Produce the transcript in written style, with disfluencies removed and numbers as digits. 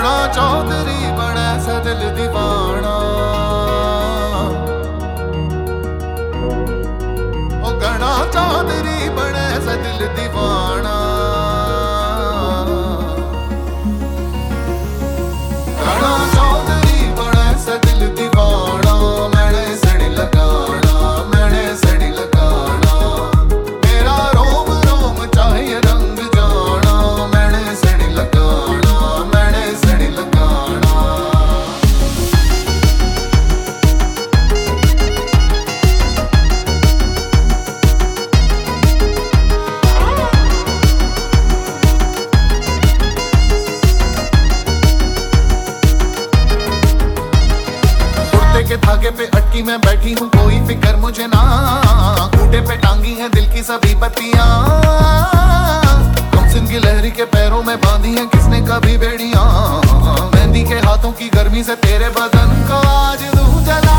घना चौधरी बने सा दिल दीवाना, ओ घना चौधरी बने सा दिल दीवाना। घना चौधरी बने सा दिल दीवाना, मैंने सड़ी लगाना, मैंने सड़ी लगाना। मेरा रोम रोम चाहिए रंग जाना, मैंने सड़ी लगाना, मैंने सड़ी लगाना। के धागे पे अटकी मैं बैठी हूँ, कोई फिक्र मुझे ना। खूंटे पे टांगी है दिल की सभी बत्तियां, कमसिन की लहरी के पैरों में बांधी है किसने कभी बेड़ियां। मेहंदी के हाथों की गर्मी से तेरे बदन को आज दूं जला।